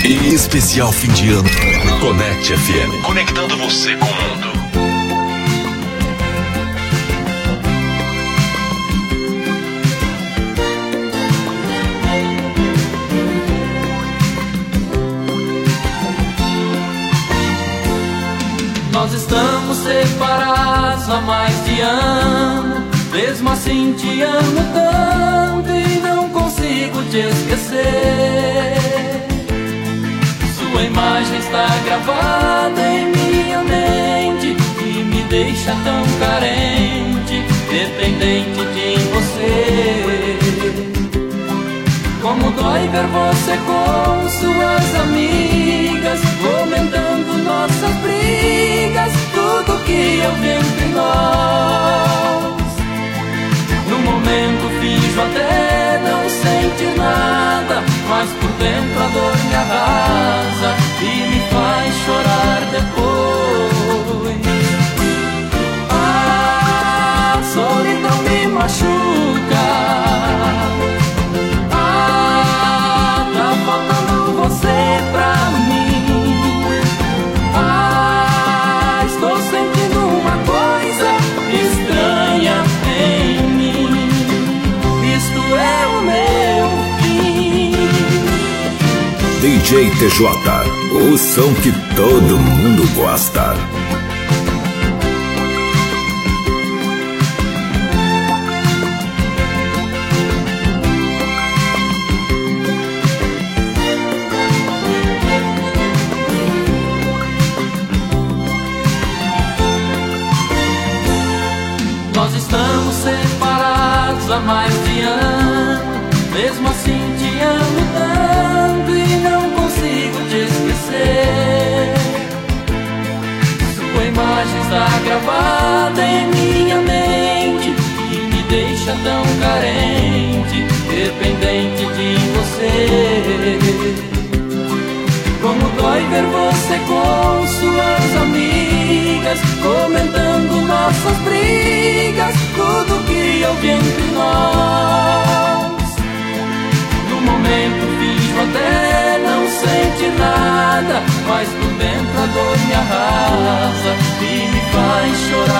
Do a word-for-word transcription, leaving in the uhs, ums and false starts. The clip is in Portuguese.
E especial fim de ano. Conecte F M. Conectando você com o mundo. Nós estamos separados há mais de ano. Mesmo assim te amo tanto e não consigo te esquecer. Sua imagem está gravada em minha mente e me deixa tão carente, dependente de você. Como dói ver você com suas amigas, comentando nossas brigas, tudo que eu vi entre nós. No momento finjo até não sentir nada, mas por dentro a dor me arrasa e me faz chorar depois. A solidão me machuca. Ah, tá faltando você pra mim. Ah, estou sentindo uma coisa estranha em mim. Isto é o meu fim. D J T J, o som que todo mundo gosta. Nós estamos separados há mais de ano. Mesmo assim te amo tanto e não consigo te esquecer. Sua imagem está gravada em minha mente e me deixa tão carente, dependente de você. Como dói ver você com suas amigas, comentando nossas brigas, tudo que eu vi entre nós. No momento finjo até não sentir nada, mas por dentro a dor me arrasa e me faz chorar.